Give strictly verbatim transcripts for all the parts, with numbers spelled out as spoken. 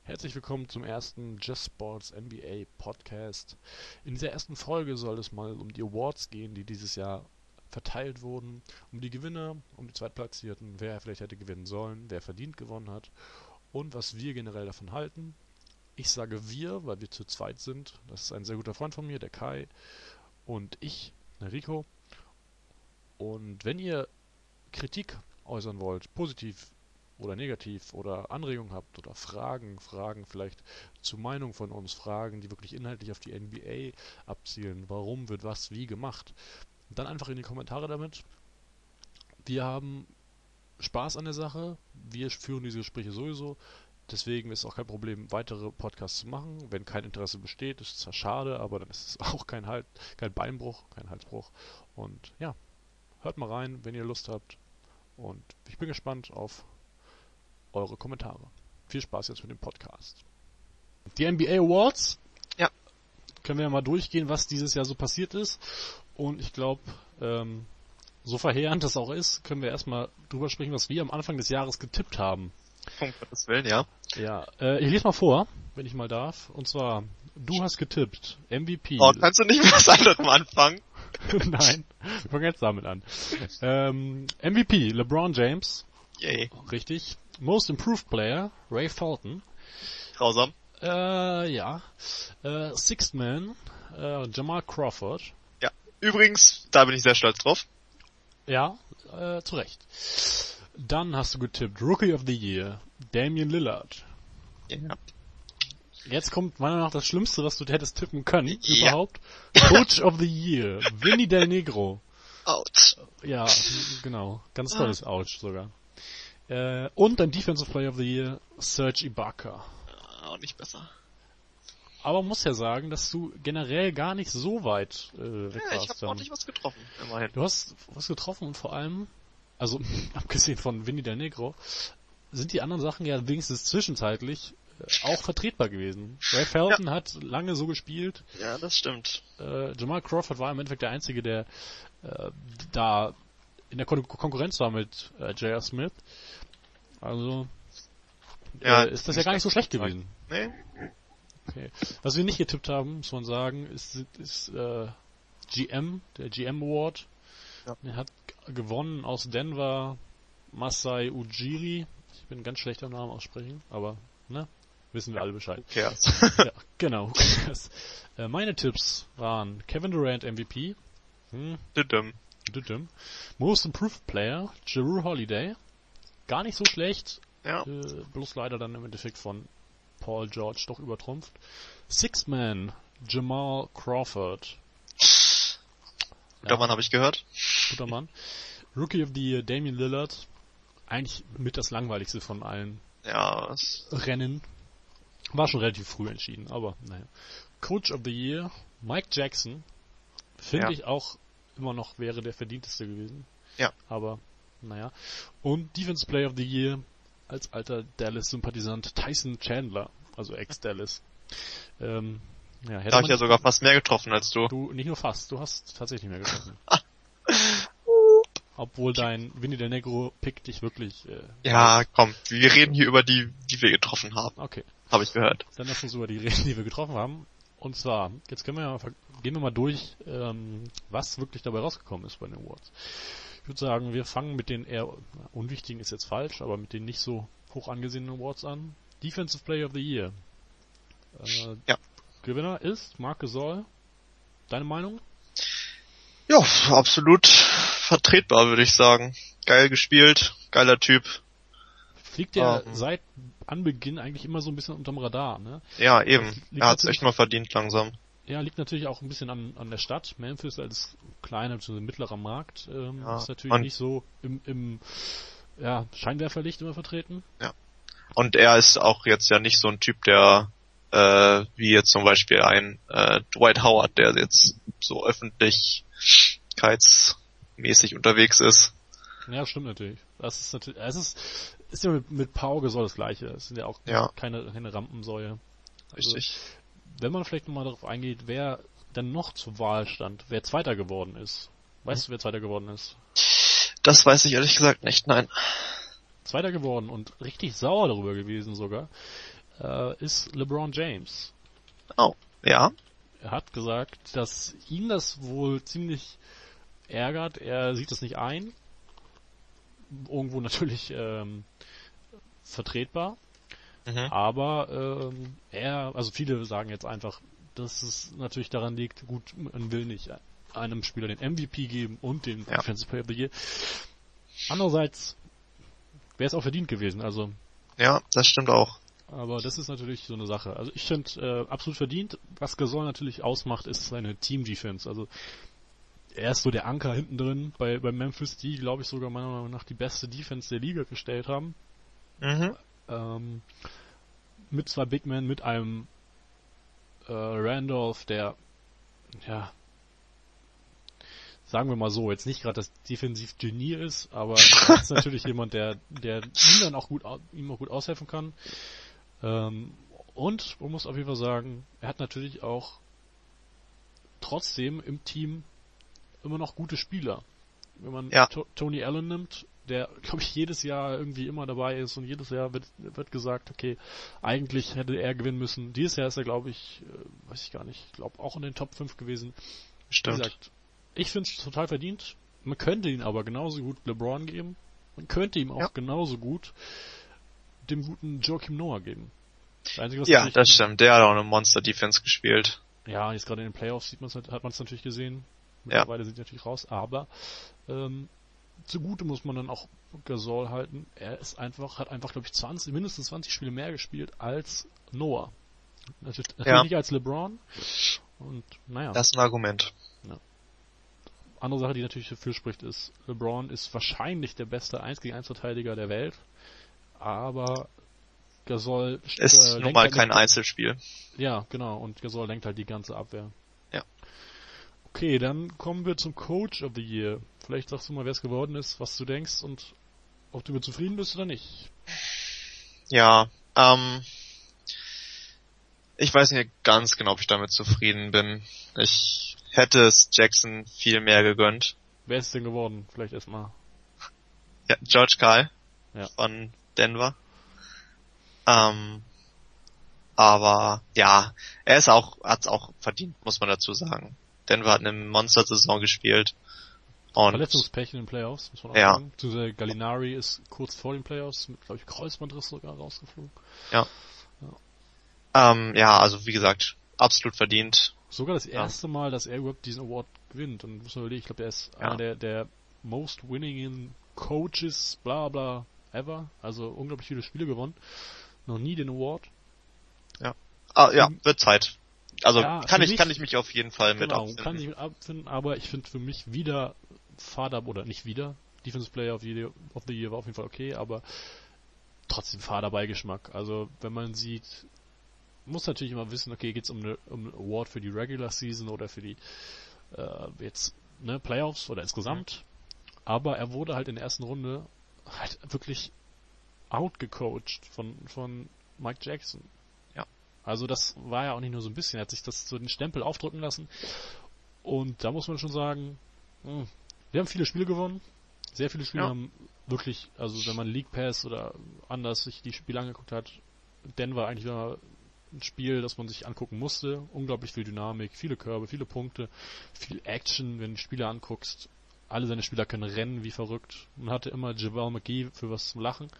Herzlich willkommen zum ersten Just Sports N B A Podcast. In dieser ersten Folge soll es mal um die Awards gehen, die dieses Jahr verteilt wurden, um die Gewinner, um die Zweitplatzierten, wer vielleicht hätte gewinnen sollen, wer verdient gewonnen hat und was wir generell davon halten. Ich sage wir, weil wir zu zweit sind. Das ist ein sehr guter Freund von mir, der Kai, und ich, der Rico. Und wenn ihr Kritik äußern wollt, positiv oder negativ oder Anregungen habt oder Fragen, Fragen vielleicht zur Meinung von uns, Fragen, die wirklich inhaltlich auf die N B A abzielen, warum wird was wie gemacht, dann einfach in die Kommentare damit. Wir haben Spaß an der Sache, wir führen diese Gespräche sowieso, deswegen ist es auch kein Problem, weitere Podcasts zu machen. Wenn kein Interesse besteht, ist es zwar schade, aber dann ist es auch kein Halt, kein Beinbruch, kein Halsbruch. Und ja, hört mal rein, wenn ihr Lust habt. Und ich bin gespannt auf eure Kommentare. Viel Spaß jetzt mit dem Podcast. Die N B A Awards. Ja. Können wir ja mal durchgehen, was dieses Jahr so passiert ist. Und ich glaube, ähm, so verheerend das auch ist, können wir erstmal drüber sprechen, was wir am Anfang des Jahres getippt haben. Um Gottes Willen, ja. Ja, äh, ich lese mal vor, wenn ich mal darf. Und zwar, du hast getippt, M V P. Oh, kannst du nicht mit was anderem anfangen? Nein, wir fangen jetzt damit an. Ähm, M V P, LeBron James. Yay. Richtig. Most Improved Player, Ray Felton. Grausam. Äh, ja. Äh, Sixth Man, äh, Jamal Crawford. Ja. Übrigens, da bin ich sehr stolz drauf. Ja, äh, zu Recht. Dann hast du getippt, Rookie of the Year, Damian Lillard. Ja. Jetzt kommt meiner Meinung nach das Schlimmste, was du hättest tippen können, Ja. überhaupt. Coach of the Year, Vinny Del Negro. Autsch. Ja, genau. Ganz tolles Ouch sogar. Äh, und dein Defensive Player of the Year, Serge Ibaka. Auch nicht besser. Aber man muss ja sagen, dass du generell gar nicht so weit äh, weg Ja, ich warst. habe dann. ordentlich was getroffen, immerhin. Du hast was getroffen und vor allem, also abgesehen von Vinny Del Negro, sind die anderen Sachen ja wenigstens zwischenzeitlich äh, auch vertretbar gewesen. Ray Felton ja. hat lange so gespielt. Ja, das stimmt. Äh, Jamal Crawford war im Endeffekt der Einzige, der äh, da in der Kon- Konkurrenz war mit äh, J R. Smith. Also ja, äh, ist das ja gar nicht so schlecht gewesen. Nee. Okay. Was wir nicht getippt haben, muss man sagen, ist, ist äh, G M, der G M Award. Ja. Er hat g- gewonnen aus Denver Masai Ujiri. Ich bin ganz schlecht am Namen aussprechen, aber ne, wissen wir alle Bescheid. Who cares? Ja, genau. Who cares? Äh, meine Tipps waren Kevin Durant M V P. Hm, Düdüm. düdüm. Most Improved Player Jrue Holiday. Gar nicht so schlecht. Ja. Äh, bloß leider dann im Endeffekt von Paul George doch übertrumpft. Sixth Man, Jamal Crawford. Guter Mann, habe ich gehört. Guter Mann. Rookie of the Year, Damian Lillard. Eigentlich mit das langweiligste von allen Ja, es Rennen. War schon relativ früh entschieden, aber naja. Coach of the Year, Mike Jackson. Finde Ja. ich auch immer noch wäre der verdienteste gewesen. Ja. Aber naja. Und Defense Player of the Year als alter Dallas-Sympathisant Tyson Chandler, also Ex-Dallas. Ähm, ja, hätte da habe man ich ja sogar fast mehr getroffen als du. du nicht nur fast, du hast tatsächlich mehr getroffen. Obwohl dein Vinny Del Negro Pick dich wirklich. Äh, Ja, komm, wir reden hier über die, die wir getroffen haben. Okay, Habe ich gehört. dann lass uns über die reden, die wir getroffen haben. Und zwar, jetzt können wir ja mal, ver- gehen wir mal durch, ähm, was wirklich dabei rausgekommen ist bei den Awards. Ich würde sagen, wir fangen mit den eher unwichtigen, ist jetzt falsch, aber mit den nicht so hoch angesehenen Awards an. Defensive Player of the Year. Äh, Ja. Gewinner ist Marc Gasol. Deine Meinung? Ja, absolut vertretbar, würde ich sagen. Geil gespielt, geiler Typ. Fliegt ja Ähm. seit Anbeginn eigentlich immer so ein bisschen unterm Radar, ne? Ja, eben. Liegt Er hat's natürlich- echt mal verdient langsam. Ja, liegt natürlich auch ein bisschen an, an der Stadt. Memphis als kleiner bzw. mittlerer Markt ähm, Ja, ist natürlich und- nicht so im, im ja, Scheinwerferlicht immer vertreten. Und er ist auch jetzt ja nicht so ein Typ, der äh, wie jetzt zum Beispiel ein äh, Dwight Howard, der jetzt so öffentlichkeitsmäßig unterwegs ist. Ja, stimmt natürlich. Das ist natürlich, es ist, ist ja mit, mit Pau Gasol das Gleiche. Es sind ja auch Ja. keine, keine Rampensäue. Also, Richtig. wenn man vielleicht nochmal darauf eingeht, wer dann noch zur Wahl stand, wer Zweiter geworden ist. Weißt du, wer Zweiter geworden ist? Das weiß ich ehrlich gesagt nicht, nein. Zweiter geworden und richtig sauer darüber gewesen sogar. äh, ist LeBron James. Oh, ja. Er hat gesagt, dass ihn das wohl ziemlich ärgert. Er sieht das nicht ein. Irgendwo natürlich ähm, vertretbar. Mhm. Aber ähm, er, also viele sagen jetzt einfach, dass es natürlich daran liegt, gut, man will nicht einem Spieler den M V P geben und den Ja. Defensive Player of the Year. Andererseits wäre es auch verdient gewesen, also. Ja, das stimmt auch. Aber das ist natürlich so eine Sache. Also ich finde äh, absolut verdient. Was Gasol natürlich ausmacht, ist seine Team-Defense. Also er ist so der Anker hinten drin bei, bei Memphis, die, glaube ich, sogar meiner Meinung nach die beste Defense der Liga gestellt haben. Mhm. Ähm, mit zwei Big Men, mit einem äh, Randolph, der, ja, sagen wir mal so, jetzt nicht gerade das Defensiv-Genie ist, aber er ist natürlich jemand, der, der ihm dann auch gut, ihm auch gut aushelfen kann. Ähm, und man muss auf jeden Fall sagen, er hat natürlich auch trotzdem im Team immer noch gute Spieler. Wenn man Ja. to- Tony Allen nimmt, der, glaube ich, jedes Jahr irgendwie immer dabei ist und jedes Jahr wird, wird gesagt, okay, eigentlich hätte er gewinnen müssen. Dieses Jahr ist er, glaube ich, äh, weiß ich gar nicht, ich glaube auch in den Top fünf gewesen. Stimmt. Wie gesagt, ich finde es total verdient. Man könnte ihn aber genauso gut LeBron geben. Man könnte ihm auch Ja. genauso gut dem guten Joakim Noah geben. Das Einzige, was Ja, natürlich- das stimmt. Der hat auch eine Monster-Defense gespielt. Ja, jetzt gerade in den Playoffs sieht man's, hat man es natürlich gesehen. Mittlerweile sind die natürlich raus, aber ähm, zugute muss man dann auch Gasol halten. Er ist einfach, hat einfach, glaube ich, zwanzig, mindestens zwanzig Spiele mehr gespielt als Noah. Natürlich, natürlich Ja. nicht als LeBron. Und naja. Das ist ein Argument. Andere Sache, die natürlich dafür spricht, ist, LeBron ist wahrscheinlich der beste eins gegen eins Verteidiger der Welt, aber Gasol Ist äh, nun lenkt mal halt kein nicht- Einzelspiel. Ja, genau, und Gasol lenkt halt die ganze Abwehr. Ja. Okay, dann kommen wir zum Coach of the Year. Vielleicht sagst du mal, wer es geworden ist, was du denkst und ob du mit zufrieden bist oder nicht. Ja, ähm, ich weiß nicht ganz genau, ob ich damit zufrieden bin. Ich hätte es Jackson viel mehr gegönnt. Wer ist es denn geworden? Vielleicht erstmal. Ja, George Karl Ja. von Denver. Ähm, aber ja, er ist auch, hat's auch verdient, muss man dazu sagen. Denver hat eine Monster-Saison gespielt. Und Verletzungspech in den Playoffs, muss man auch Ja. sagen. Beziehungsweise Gallinari ist kurz vor den Playoffs mit, glaube ich, Kreuzbandriss sogar rausgeflogen. ähm, ja, also wie gesagt, absolut verdient. Sogar das Ja. erste Mal, dass er überhaupt diesen Award gewinnt. Und muss man überlegen, ich glaube, er ist Ja. einer der, der most winning Coaches, bla bla, ever. Also unglaublich viele Spiele gewonnen. Noch nie den Award. Ah, ja, wird Zeit. Also Ja, kann für ich, mich- kann ich mich auf jeden Fall mit Genau, abfinden. kann ich mit abfinden, aber ich finde für mich wieder Fader, oder nicht wieder, Defensive Player of the, Year, of the Year war auf jeden Fall okay, aber trotzdem Faderbeigeschmack. Also wenn man sieht, muss natürlich immer wissen, okay, geht's um eine um einen Award für die Regular Season oder für die äh, jetzt ne, Playoffs oder insgesamt. Aber er wurde halt in der ersten Runde halt wirklich outgecoacht von von Mike Jackson. Ja. Also das war ja auch nicht nur so ein bisschen, er hat sich das so den Stempel aufdrücken lassen. Und da muss man schon sagen, mh, wir haben viele Spiele gewonnen. Sehr viele Spiele Ja. haben wirklich, also wenn man League Pass oder anders sich die Spiele angeguckt hat, Denver eigentlich war ein Spiel, das man sich angucken musste. Unglaublich viel Dynamik, viele Körbe, viele Punkte, viel Action, wenn du die Spiele anguckst. Alle seine Spieler können rennen wie verrückt. Man hatte immer JaVale McGee für was zum Lachen.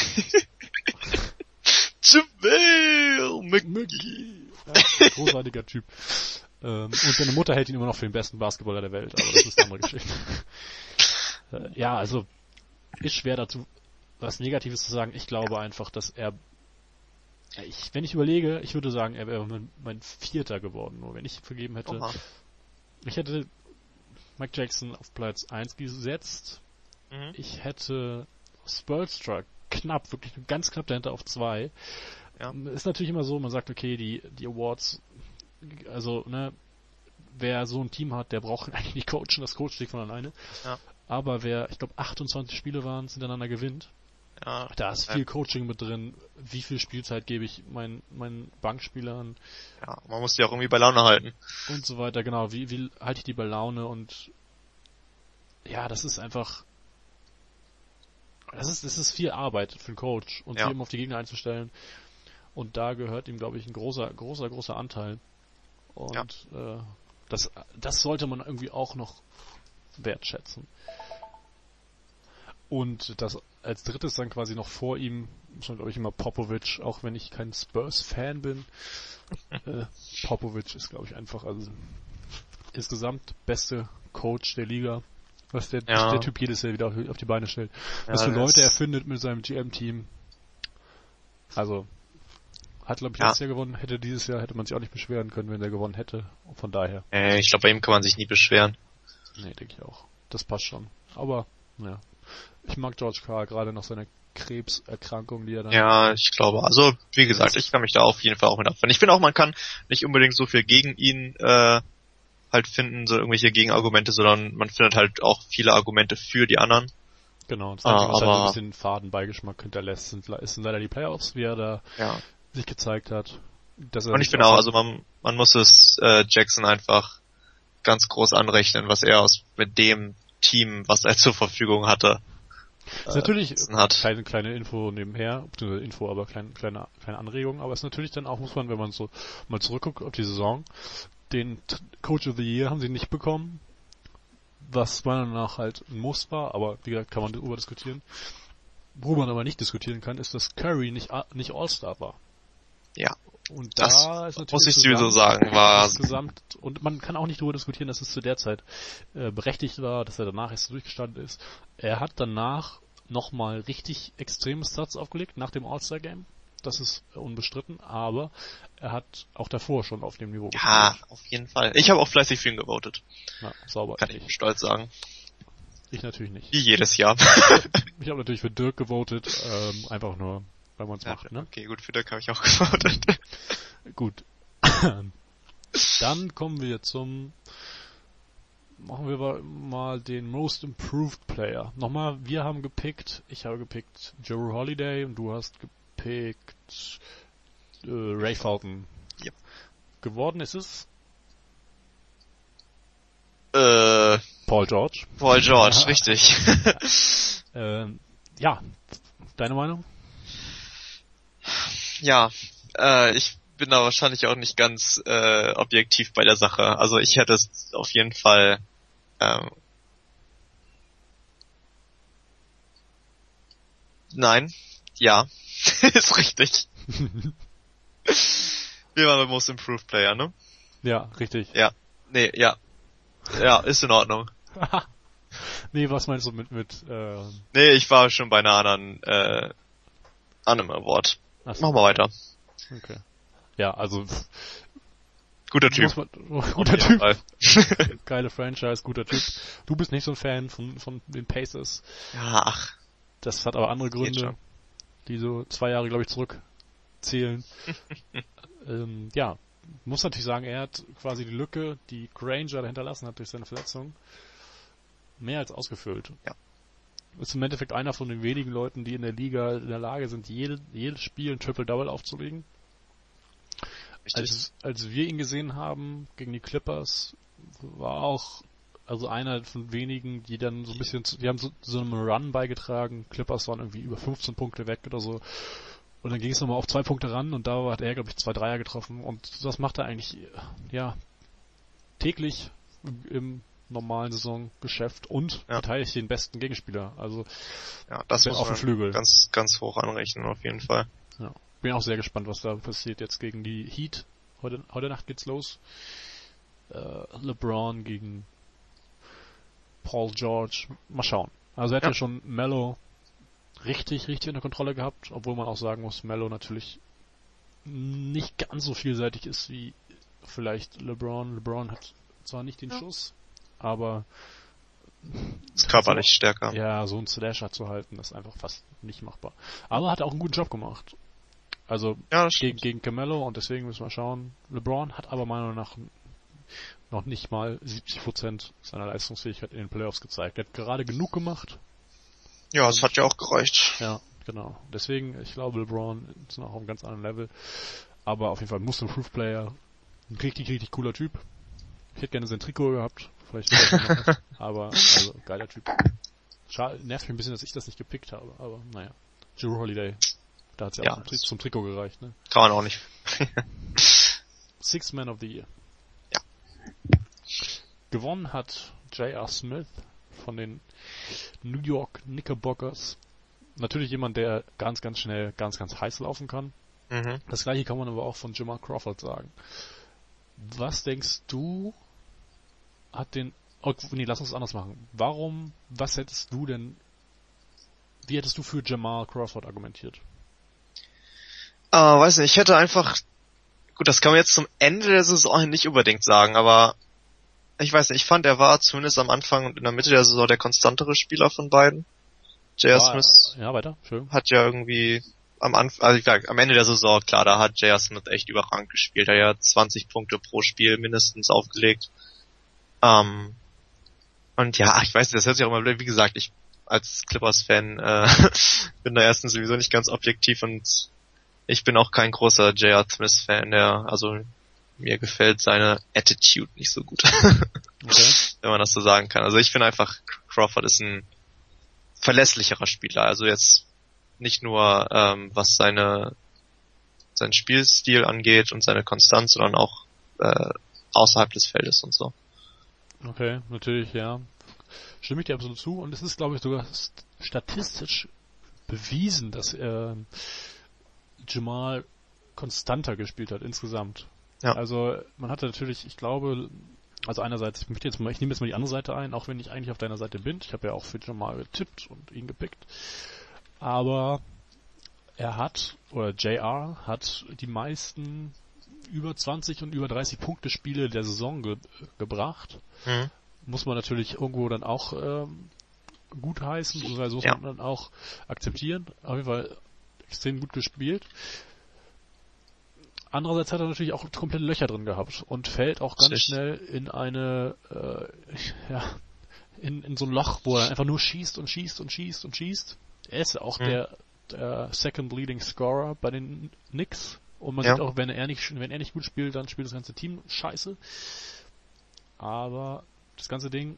JaVale McGee! Ja, großartiger Typ. Ähm, und seine Mutter hält ihn immer noch für den besten Basketballer der Welt, aber das ist eine andere Geschichte. äh, ja, also ist schwer dazu was Negatives zu sagen. Ich glaube einfach, dass er ja, ich, wenn ich überlege, ich würde sagen, er wäre mein, mein Vierter geworden, nur wenn ich vergeben hätte. Oha. Ich hätte Mike Jackson auf Platz eins gesetzt. Mhm. Ich hätte Spoelstra knapp, wirklich ganz knapp dahinter auf zwei. Ja. Ist natürlich immer so, man sagt, okay, die, die Awards, also, ne, wer so ein Team hat, der braucht eigentlich nicht coachen, das Coach steht von alleine. Ja. Aber wer, ich glaube, achtundzwanzig Spiele waren, hintereinander gewinnt, Ja, da ist viel Coaching mit drin. Wie viel Spielzeit gebe ich meinen, meinen Bankspielern ja, man muss die auch irgendwie bei Laune halten. und so weiter, genau. Wie, wie halte ich die bei Laune und ja, das ist einfach, das ist, das ist viel Arbeit für einen Coach und Ja. sich eben auf die Gegner einzustellen. Und da gehört ihm, glaube ich, ein großer, großer, großer Anteil. Und ja. äh, das, das sollte man irgendwie auch noch wertschätzen. Und das als drittes dann quasi noch vor ihm, muss man glaube ich immer Popovic, auch wenn ich kein Spurs-Fan bin. äh, Popovic ist glaube ich einfach also insgesamt beste Coach der Liga, was der, ja. der Typ jedes Jahr wieder auf, auf die Beine stellt. Ja, was für Leute er findet mit seinem G M-Team. Also hat glaube ich ja. letztes Jahr gewonnen, hätte dieses Jahr, hätte man sich auch nicht beschweren können, wenn er gewonnen hätte. Und von daher. Äh, ich glaube bei ihm kann man sich nie beschweren. Nee, denke ich auch. Das passt schon. Aber, ja. Ich mag George Karl, gerade nach seiner Krebserkrankung, die er dann... Ja, ich glaube, also, wie gesagt, ich kann mich da auf jeden Fall auch mit abfinden. Ich finde auch, man kann nicht unbedingt so viel gegen ihn, äh, halt finden, so irgendwelche Gegenargumente, sondern man findet halt auch viele Argumente für die anderen. Genau, das Einzige, ah, was halt ein bisschen Fadenbeigeschmack hinterlässt, sind, sind leider die Playoffs, wie er da ja. sich gezeigt hat. Dass er Und ich finde auch, also man, man muss es, äh, Jackson einfach ganz groß anrechnen, was er aus, mit dem Team, was er zur Verfügung hatte, ist natürlich keine kleine Info nebenher, beziehungsweise Info, aber kleine, kleine, kleine Anregung, aber es ist natürlich dann auch, muss man, wenn man so mal zurückguckt auf die Saison, den Coach of the Year haben sie nicht bekommen, was meiner Meinung nach halt ein Muss war, aber wie gesagt, kann man darüber diskutieren. Wo man aber nicht diskutieren kann, ist, dass Curry nicht, nicht All-Star war. Ja. Und da das ist natürlich muss ich sowieso sagen, war insgesamt, und man kann auch nicht darüber diskutieren, dass es zu der Zeit äh, berechtigt war, dass er danach erst durchgestanden ist. Er hat danach nochmal richtig extreme Stats aufgelegt, nach dem All-Star-Game. Das ist äh, unbestritten, aber er hat auch davor schon auf dem Niveau gespielt. Ja, auf jeden Fall. Ich habe auch fleißig für ihn gewotet. Ja, sauber. Kann ich stolz sagen. Ich natürlich nicht. Wie jedes Jahr. Ich habe natürlich für Dirk gewotet, ähm, einfach nur, weil man es ja, macht, ne? Okay, gut, für Dirk habe ich auch gewotet. Gut. Dann kommen wir zum, machen wir mal den Most Improved Player. Nochmal, wir haben gepickt, ich habe gepickt Jrue Holiday und du hast gepickt äh, Ray Fulton. Yep. Geworden ist es? Äh, Paul George. Paul George, ja. Richtig. äh, ja, deine Meinung? Ja, äh, ich bin da wahrscheinlich auch nicht ganz äh, objektiv bei der Sache. Also ich hätte es auf jeden Fall ähm, nein, ja, ist richtig. Wir waren beim Most Improved Player, ne? Ja, richtig. Ja, nee, ja, ja, ist in Ordnung. Nee, was meinst du mit mit? Äh... Nee, ich war schon bei einer anderen äh, Anime Award. So. Machen wir weiter. Okay. Ja, also guter Typ. Man, oh, guter Typ. Geile Franchise, guter Typ. Du bist nicht so ein Fan von von den Pacers. Ja, ach. Das hat aber andere Gründe, die so zwei Jahre, glaube ich, zurückzählen. ähm, ja, muss natürlich sagen, er hat quasi die Lücke, die Granger hinterlassen hat durch seine Verletzung, mehr als ausgefüllt. Ja. Ist im Endeffekt einer von den wenigen Leuten, die in der Liga in der Lage sind, jede, jedes Spiel ein Triple-Double aufzulegen. Als, als wir ihn gesehen haben gegen die Clippers, war auch also einer von wenigen, die dann so ein bisschen, zu, die haben so, so einem Run beigetragen. Clippers waren irgendwie über fünfzehn Punkte weg oder so. Und dann ging es nochmal auf zwei Punkte ran und da hat er, glaube ich, zwei Dreier getroffen. Und das macht er eigentlich, ja, täglich im, im normalen Saisongeschäft und ja. verteidigt den besten Gegenspieler. Also ja, das muss auf dem Flügel. Ganz, ganz hoch anrechnen auf jeden Fall. Ja. Bin auch sehr gespannt, was da passiert jetzt gegen die Heat. Heute, heute Nacht geht's los. Äh, LeBron gegen Paul George. Mal schauen. Also er hat ja, ja schon Melo richtig, richtig unter Kontrolle gehabt, obwohl man auch sagen muss, Melo natürlich nicht ganz so vielseitig ist wie vielleicht LeBron. LeBron hat zwar nicht den ja. Schuss, aber ist körperlich so, stärker. Ja, so einen Slasher zu halten, ist einfach fast nicht machbar. Aber hat auch einen guten Job gemacht. Also ja, gegen, gegen Carmelo und deswegen müssen wir schauen. LeBron hat aber meiner Meinung nach noch nicht mal siebzig Prozent seiner Leistungsfähigkeit in den Playoffs gezeigt. Er hat gerade genug gemacht. Ja, es hat ja auch gereicht. Ja, genau. Deswegen, ich glaube, LeBron ist noch auf einem ganz anderen Level. Aber auf jeden Fall Most Improved Player. Ein richtig, richtig cooler Typ. Ich hätte gerne sein Trikot gehabt. Vielleicht noch, aber also geiler Typ. Schade, nervt mich ein bisschen, dass ich das nicht gepickt habe. Aber naja. Jrue Holiday. Da hat es ja, Ja, auch zum, Tri- zum Trikot gereicht, ne? Kann man auch nicht. Sixth Man of the Year. Ja. Gewonnen hat J R. Smith von den New York Knickerbockers. Natürlich jemand, der ganz, ganz schnell, ganz, ganz heiß laufen kann. Mhm. Das gleiche kann man aber auch von Jamal Crawford sagen. Was denkst du, hat den... Oh, nee, lass uns es anders machen. Warum, was hättest du denn... Wie hättest du für Jamal Crawford argumentiert? Ah, weiß nicht, ich hätte einfach... Gut, das kann man jetzt zum Ende der Saison nicht unbedingt sagen, aber... Ich weiß nicht, ich fand, er war zumindest am Anfang und in der Mitte der Saison der konstantere Spieler von beiden. J R. Smith Ja, weiter, schön. hat ja irgendwie am Anfang, also ich sag, am Ende der Saison, klar, da hat J R. Smith echt überragend gespielt. Er hat ja zwanzig Punkte pro Spiel mindestens aufgelegt. Ähm, und ja, ich weiß nicht, das hört sich auch immer blöd, wie gesagt, ich als Clippers-Fan äh, bin da erstens sowieso nicht ganz objektiv und ich bin auch kein großer J R. Smith-Fan, der, also mir gefällt seine Attitude nicht so gut. Okay. Wenn man das so sagen kann. Also ich finde einfach, Crawford ist ein verlässlicherer Spieler. Also jetzt nicht nur ähm, was seine sein Spielstil angeht und seine Konstanz, sondern auch äh, außerhalb des Feldes und so. Okay, natürlich, ja. Stimme ich dir absolut zu. Und es ist, glaube ich, sogar statistisch bewiesen, dass äh, Jamal konstanter gespielt hat insgesamt. Ja. Also man hatte natürlich, ich glaube, also einerseits, ich möchte jetzt mal, ich nehme jetzt mal die andere Seite ein, auch wenn ich eigentlich auf deiner Seite bin. Ich habe ja auch für Jamal getippt und ihn gepickt. Aber er hat, oder J R hat die meisten über zwanzig und über dreißig Punkte Spiele der Saison ge- gebracht. Mhm. Muss man natürlich irgendwo dann auch ähm, gutheißen, beziehungsweise muss ja. man dann auch akzeptieren. Auf jeden Fall extrem gut gespielt. Andererseits hat er natürlich auch komplette Löcher drin gehabt und fällt auch ganz schnell in eine, äh, ja, in, in so ein Loch, wo er einfach nur schießt und schießt und schießt und schießt. Er ist auch hm. der, der Second Leading Scorer bei den Knicks. Und man ja. sieht auch, wenn er nicht, wenn er nicht gut spielt, dann spielt das ganze Team scheiße. Aber das ganze Ding,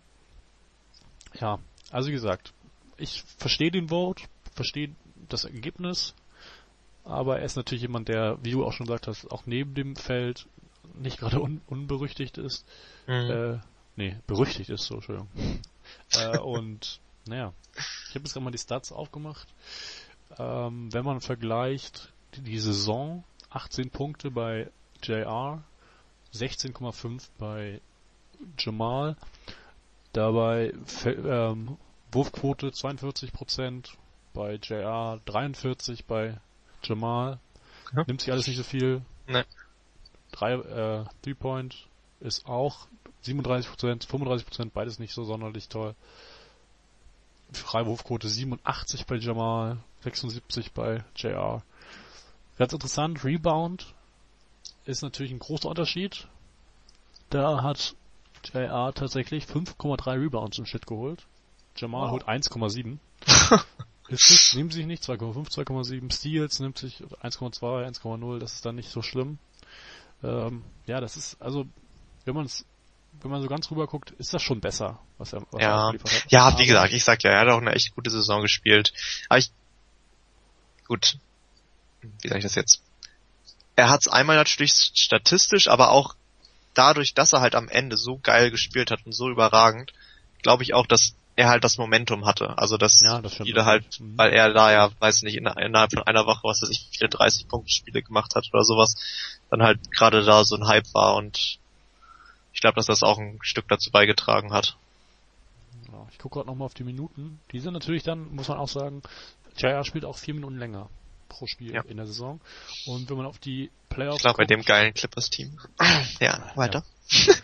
ja, also wie gesagt, ich verstehe den Vote, verstehe das Ergebnis. Aber er ist natürlich jemand, der, wie du auch schon gesagt hast, auch neben dem Feld nicht gerade un- unberüchtigt ist. Mhm. Äh, nee, berüchtigt ist so, Entschuldigung. äh, und, naja, ich habe jetzt gerade mal die Stats aufgemacht. Ähm, wenn man vergleicht die, die Saison, achtzehn Punkte bei J R, sechzehn Komma fünf bei Jamal, dabei ähm, Wurfquote zweiundvierzig Prozent bei J R, dreiundvierzig bei Jamal, ja. Nimmt sich alles nicht so viel. Nee. Drei, äh, Three-Point ist auch siebenunddreißig Prozent, fünfunddreißig Prozent, beides nicht so sonderlich toll. Freiwurfquote siebenundachtzig bei Jamal, sechsundsiebzig bei J R. Ganz interessant, Rebound ist natürlich ein großer Unterschied. Da hat J R tatsächlich fünf Komma drei Rebounds im Schnitt geholt. Jamal wow. holt eins Komma sieben. Assists nehmen sich nicht, zwei Komma fünf, zwei Komma sieben, Steals nimmt sich eins Komma zwei, eins Komma null, das ist dann nicht so schlimm. Ähm, ja, das ist, also, wenn man es, wenn man so ganz rüber guckt, ist das schon besser, was er, was ja. er geliefert hat. Ja, Aber wie gesagt, ich sag ja, er hat auch eine echt gute Saison gespielt. Aber ich, gut, wie sag ich das jetzt? Er hat es einmal natürlich statistisch, aber auch dadurch, dass er halt am Ende so geil gespielt hat und so überragend, glaube ich auch, dass er halt das Momentum hatte. Also, dass ja, das viele halt, mhm. weil er da ja, weiß nicht, in, innerhalb von einer Woche, was weiß ich, viele dreißig-Punkte-Spiele gemacht hat oder sowas, dann halt gerade da so ein Hype war und ich glaube, dass das auch ein Stück dazu beigetragen hat. Ja, ich gucke gerade nochmal auf die Minuten. Die sind natürlich dann, muss man auch sagen, J R spielt auch vier Minuten länger pro Spiel ja. in der Saison. Und wenn man auf die Playoffs Ich glaube, bei dem geilen Clippers-Team. ja, weiter. Ja.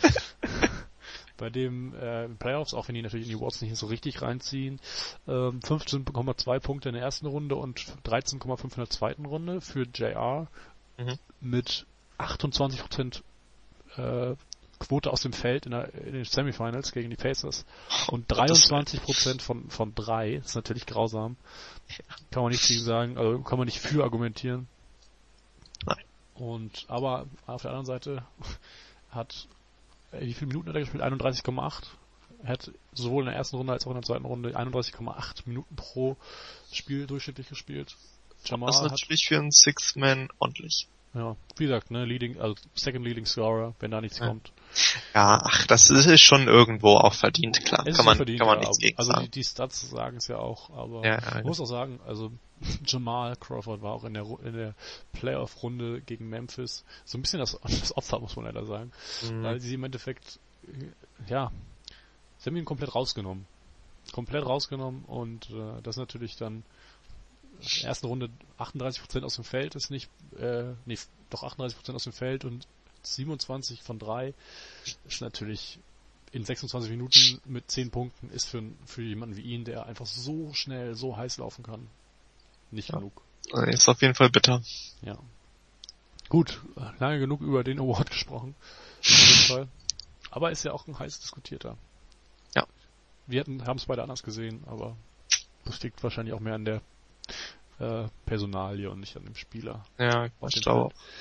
Bei dem äh, Playoffs, auch wenn die natürlich in die Awards nicht so richtig reinziehen, ähm, fünfzehn Komma zwei Punkte in der ersten Runde und dreizehn Komma fünf in der zweiten Runde für J R mhm. mit achtundzwanzig Prozent äh, Quote aus dem Feld in, der, in den Semifinals gegen die Pacers und dreiundzwanzig Prozent von von drei, das ist natürlich grausam. Kann man nicht gegen sagen, also kann man nicht für argumentieren. Nein. Und aber auf der anderen Seite hat wie viele Minuten hat er gespielt? einunddreißig Komma acht. Er hat sowohl in der ersten Runde als auch in der zweiten Runde einunddreißig Komma acht Minuten pro Spiel durchschnittlich gespielt. Jamal das ist hat, natürlich für einen Six-Man ordentlich. ja, wie gesagt, ne, Leading, also Second Leading Scorer, wenn da nichts Ja. kommt. Ja, ach, das ist schon irgendwo auch verdient, klar. Es ist Kann ja man, verdient, kann man ja, nichts gegen also die, sagen. die Stats sagen es ja auch, aber Ja, ja, man muss auch sagen, also Jamal Crawford war auch in der Ru- in der Playoff-Runde gegen Memphis so ein bisschen das, das Opfer, muss man leider sagen, Mhm. weil sie im Endeffekt, ja, sie haben ihn komplett rausgenommen. Komplett rausgenommen und äh, das natürlich dann in der ersten Runde achtunddreißig Prozent aus dem Feld ist nicht, äh, nee, doch achtunddreißig Prozent aus dem Feld und siebenundzwanzig von drei ist natürlich in sechsundzwanzig Minuten mit zehn Punkten ist für, für jemanden wie ihn, der einfach so schnell, so heiß laufen kann, nicht Ja. genug. Ist auf jeden Fall bitter. Ja. Gut, lange genug über den Award gesprochen. Auf jeden Fall. Aber ist ja auch ein heiß diskutierter. Ja. Wir haben es beide anders gesehen, aber das liegt wahrscheinlich auch mehr an der äh, Personalie und nicht an dem Spieler. Ja, Auf ich dem glaube. Feld.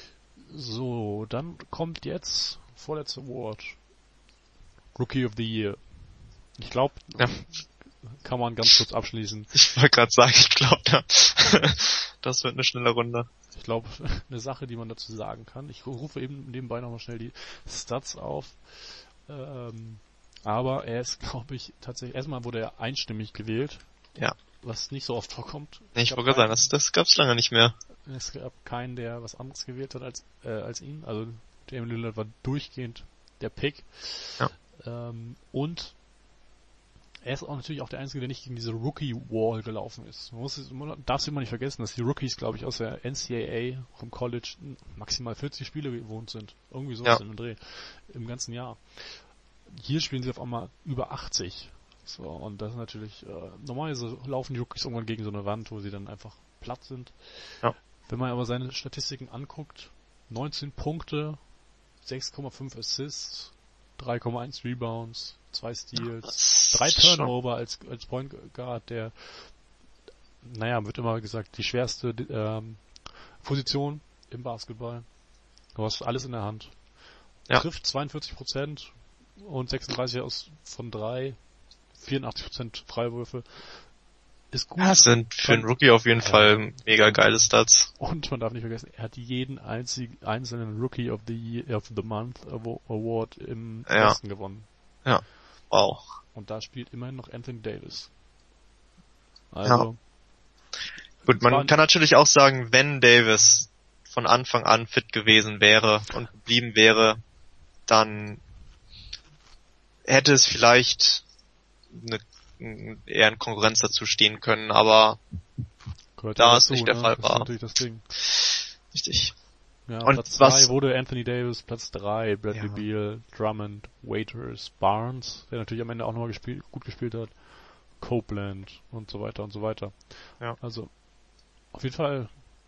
So, dann kommt jetzt vorletzter Award. Rookie of the Year. Ich glaube, Ja. kann man ganz kurz abschließen. Ich wollte gerade sagen, ich glaube, ja. Das wird eine schnelle Runde. Ich glaube, eine Sache, die man dazu sagen kann. Ich rufe eben nebenbei nochmal schnell die Stats auf. Ähm, aber er ist, glaube ich, tatsächlich, erstmal wurde er einstimmig gewählt. Ja. Was nicht so oft vorkommt. Ich gab wollte gerade sagen, das, das gab's lange nicht mehr. Es gab keinen, der was anderes gewählt hat als, äh, als ihn. Also, Damian Lillard war durchgehend der Pick. Ja. Ähm, und er ist auch natürlich auch der Einzige, der nicht gegen diese Rookie-Wall gelaufen ist. Man muss es, man darf es immer nicht vergessen, dass die Rookies, glaube ich, aus der N C A A vom College maximal vierzig Spiele gewohnt sind. Irgendwie sowas Ja. in dem Dreh. Im ganzen Jahr. Hier spielen sie auf einmal über achtzig. So, und das ist natürlich, äh, normalerweise laufen die Rookies irgendwann gegen so eine Wand, wo sie dann einfach platt sind. Ja. Wenn man aber seine Statistiken anguckt, neunzehn Punkte, sechs Komma fünf Assists, drei Komma eins Rebounds, zwei Steals, Das drei ist schon- Turnover als, als Point Guard, der, naja, wird immer gesagt, die schwerste ähm, Position im Basketball. Du hast alles in der Hand. Ja. Trifft zweiundvierzig Prozent und sechsunddreißig aus von drei, vierundachtzig Prozent Freiwürfe. Ist gut. Ja, das sind für einen Rookie auf jeden Ja. Fall mega geile Stats. Und man darf nicht vergessen, er hat jeden einzigen, einzelnen Rookie of the Year, of the Month Award im Ja. Westen gewonnen. Wow. Und da spielt immerhin noch Anthony Davis. Also, Gut, man war- kann natürlich auch sagen, wenn Davis von Anfang an fit gewesen wäre und geblieben wäre, dann hätte es vielleicht eine, eher in Konkurrenz dazu stehen können, aber gehört da ja es dazu, nicht der ne? Fall Das war. ist natürlich das Ding. richtig. Ja, Und Platz was- zwei wurde Anthony Davis, Platz drei Bradley Ja. Beal, Drummond, Waiters, Barnes, der natürlich am Ende auch nochmal gespielt, gut gespielt hat, Copeland und so weiter und so weiter. Ja. Also, auf jeden Fall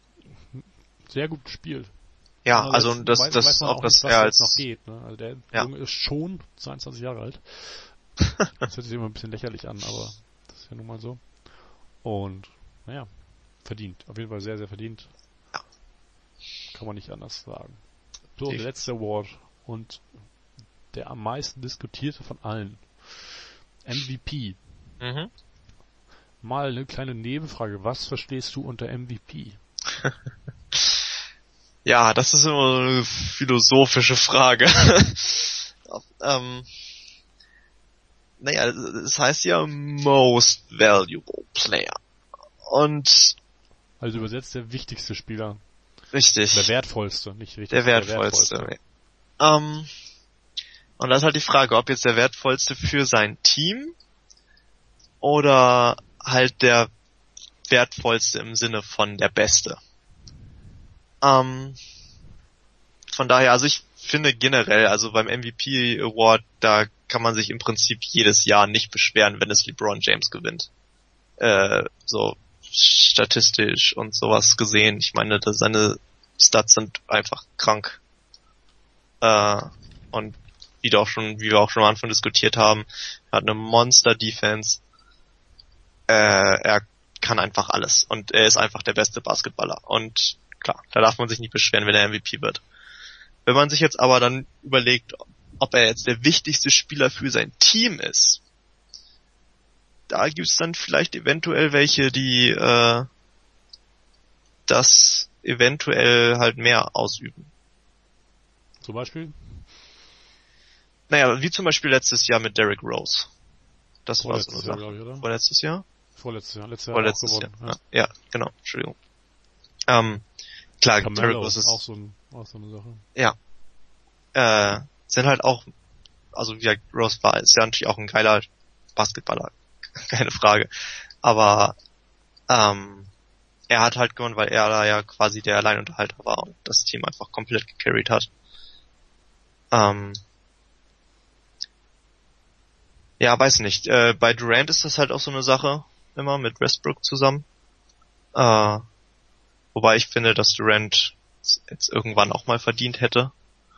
sehr gut gespielt. Ja, Aber also jetzt das, weiß, das weiß man auch auch das nicht, was er jetzt noch als geht. Ne? Also der Ja. Junge ist schon zweiundzwanzig Jahre alt. Das hört sich immer ein bisschen lächerlich an, aber das ist ja nun mal so. Und, naja, verdient. Auf jeden Fall sehr, sehr verdient. Ja. Kann man nicht anders sagen. So, Definitiv. der letzte Award und der am meisten diskutierte von allen. M V P. mhm. Mal eine kleine Nebenfrage. Was verstehst du unter M V P? Ja, das ist immer so eine philosophische Frage. ähm, naja, es heißt ja Most Valuable Player. Und Also übersetzt der wichtigste Spieler. richtig, Der wertvollste, nicht wichtigste. der wertvollste. Ähm, und da ist halt die Frage, ob jetzt der wertvollste für sein Team oder halt der wertvollste im Sinne von der Beste. Ähm, von daher, also ich finde generell, also beim M V P Award, da kann man sich im Prinzip jedes Jahr nicht beschweren, wenn es LeBron James gewinnt. Äh, so statistisch und sowas gesehen. Ich meine, dass seine Stats sind einfach krank. Äh, und wie du auch schon, wie wir auch schon am Anfang diskutiert haben, hat eine Monster-Defense. Äh, er kann einfach alles. Und er ist einfach der beste Basketballer. Und klar, da darf man sich nicht beschweren, wenn er M V P wird. Wenn man sich jetzt aber dann überlegt, ob er jetzt der wichtigste Spieler für sein Team ist, da gibt's dann vielleicht eventuell welche, die äh, das eventuell halt mehr ausüben. Zum Beispiel? Naja, wie zum Beispiel letztes Jahr mit Derrick Rose. Das war so eine Jahr, Sache. ich, oder? Vorletztes Jahr? Vorletztes Jahr, letztes Jahr Vorletztes auch gewonnen. Jahr. Ja. ja, genau, Entschuldigung. Ähm, klar, Carmelo Derrick Rose ist auch so, ein, auch so eine Sache. Ja. Äh, sind halt auch, also wie gesagt, Rose war, ist ja natürlich auch ein geiler Basketballer. Keine Frage. Aber, ähm, er hat halt gewonnen, weil er da ja quasi der Alleinunterhalter war und das Team einfach komplett gecarried hat. Ähm, ja, weiß nicht. Äh, bei Durant ist das halt auch so eine Sache, immer mit Westbrook zusammen. Äh, wobei ich finde, dass Durant jetzt irgendwann auch mal verdient hätte.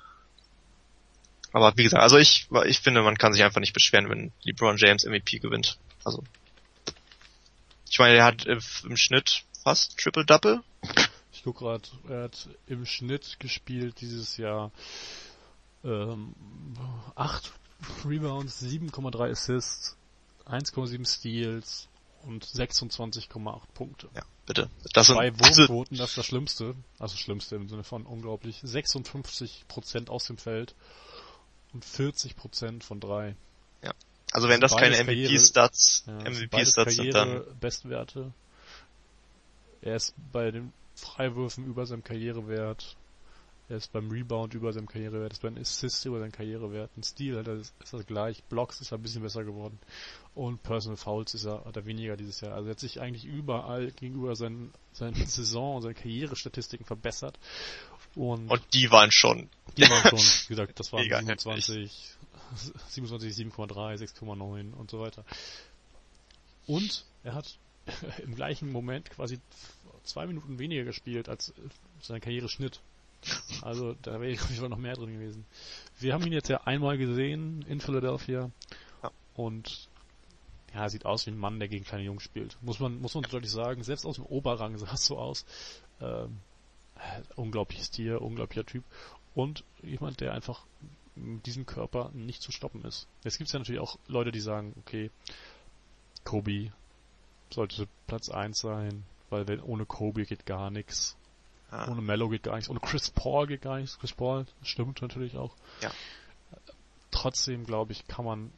Aber wie gesagt, also ich, ich finde, man kann sich einfach nicht beschweren, wenn LeBron James M V P gewinnt. Also, ich meine, er hat im Schnitt fast Triple-Double. Ich guck grad, er hat im Schnitt gespielt dieses Jahr ähm, acht Rebounds, sieben Komma drei Assists, eins Komma sieben Steals und sechsundzwanzig Komma acht Punkte. Ja, bitte. Das sind Zwei Wurfquoten, das ist das Schlimmste. Also das Schlimmste im Sinne von unglaublich. sechsundfünfzig Prozent aus dem Feld und vierzig Prozent von drei. Ja. Also wenn das keine M V P-Stats, ja, M V P-Stats sind, dann Bestwerte. Er ist bei den Freiwürfen über seinem Karrierewert. Er ist beim Rebound über seinem Karrierewert. Er ist beim Assist über seinem Karrierewert. Ein Steal ist das gleich. Blocks ist er ein bisschen besser geworden. Und Personal Fouls ist er, hat er weniger dieses Jahr. Also er hat sich eigentlich überall gegenüber seinen, seinen Saison- und seinen Karrierestatistiken verbessert. Und, und die waren schon. Die waren schon, wie gesagt, das waren Mega siebenundzwanzig, siebenundzwanzig, sieben Komma drei, sechs Komma neun und so weiter. Und er hat im gleichen Moment quasi zwei Minuten weniger gespielt als sein Karriereschnitt. Also da wäre ich noch mehr drin gewesen. Wir haben ihn jetzt ja einmal gesehen in Philadelphia ja. und ja, er sieht aus wie ein Mann, der gegen kleine Jungs spielt. Muss man muss man deutlich sagen. Selbst aus dem Oberrang sah es so aus. Ähm, unglaubliches Tier, unglaublicher Typ und jemand, der einfach mit diesem Körper nicht zu stoppen ist. Jetzt gibt es ja natürlich auch Leute, die sagen, okay, Kobe sollte Platz eins sein, weil wenn ohne Kobe geht gar nichts. Ah. Ohne Melo geht gar nichts. Ohne Chris Paul geht gar nichts. Chris Paul, das stimmt natürlich auch. Ja. Trotzdem, glaube ich, kann man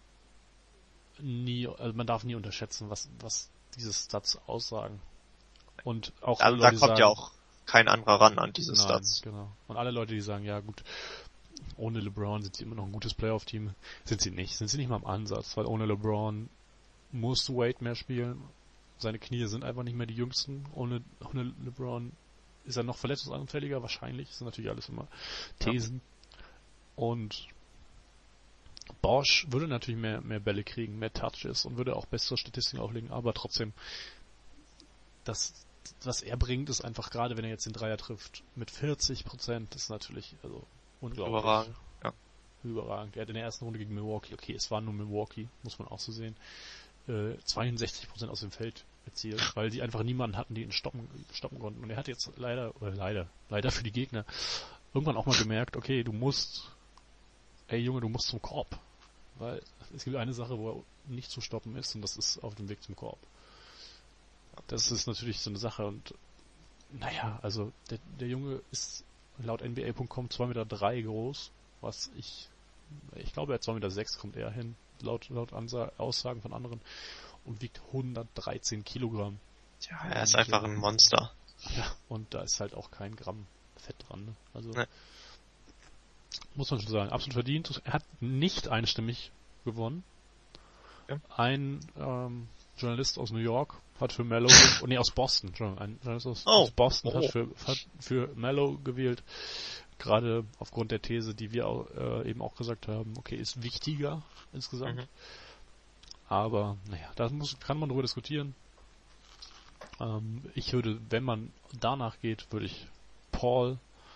nie, also man darf nie unterschätzen, was, was diese Stats aussagen. Und auch also Leute da kommt sagen, ja auch kein anderer ran an diese nein, Stats. Genau. Und alle Leute, die sagen, ja gut, ohne LeBron sind sie immer noch ein gutes Playoff-Team, sind sie nicht. Sind sie nicht mal im Ansatz, weil ohne LeBron muss Wade mehr spielen. Seine Knie sind einfach nicht mehr die jüngsten. Ohne, ohne LeBron ist er noch verletzungsanfälliger, wahrscheinlich. Das sind natürlich alles immer Thesen. Ja. Und Bosch würde natürlich mehr, mehr Bälle kriegen, mehr Touches und würde auch bessere Statistiken auflegen, aber trotzdem, das, was er bringt, ist einfach, gerade wenn er jetzt den Dreier trifft, mit vierzig Prozent, das ist natürlich also unglaublich. Überragend, ja. Überragend. Er hat in der ersten Runde gegen Milwaukee, okay, es war nur Milwaukee, muss man auch so sehen, äh, zweiundsechzig Prozent aus dem Feld erzielt, weil die einfach niemanden hatten, die ihn stoppen, stoppen konnten. Und er hat jetzt leider, oder leider, leider für die Gegner, irgendwann auch mal gemerkt, okay, du musst, ey Junge, du musst zum Korb. Weil es gibt eine Sache, wo er nicht zu stoppen ist, und das ist auf dem Weg zum Korb. Das ist natürlich so eine Sache, und naja, also der, der Junge ist laut N B A Punkt com zwei Komma drei Meter groß, was ich, ich glaube, er hat zwei Komma sechs Meter kommt er hin, laut, laut Ansa- Aussagen von anderen, und wiegt hundertdreizehn Kilogramm. Tja, er ist einfach ein Monster. Ja, und da ist halt auch kein Gramm Fett dran, ne? Also, nee. Muss man schon sagen, absolut verdient. Er hat nicht einstimmig gewonnen. Ja. Ein ähm, Journalist aus New York hat für Melo, oh, nee, aus Boston, ein Journalist aus, oh. aus Boston oh. hat für, hat für Melo gewählt, gerade aufgrund der These, die wir auch, äh, eben auch gesagt haben, okay, ist wichtiger insgesamt. Mhm. Aber, naja, da muss, kann man drüber diskutieren. Ähm, ich würde, wenn man danach geht, würde ich Paul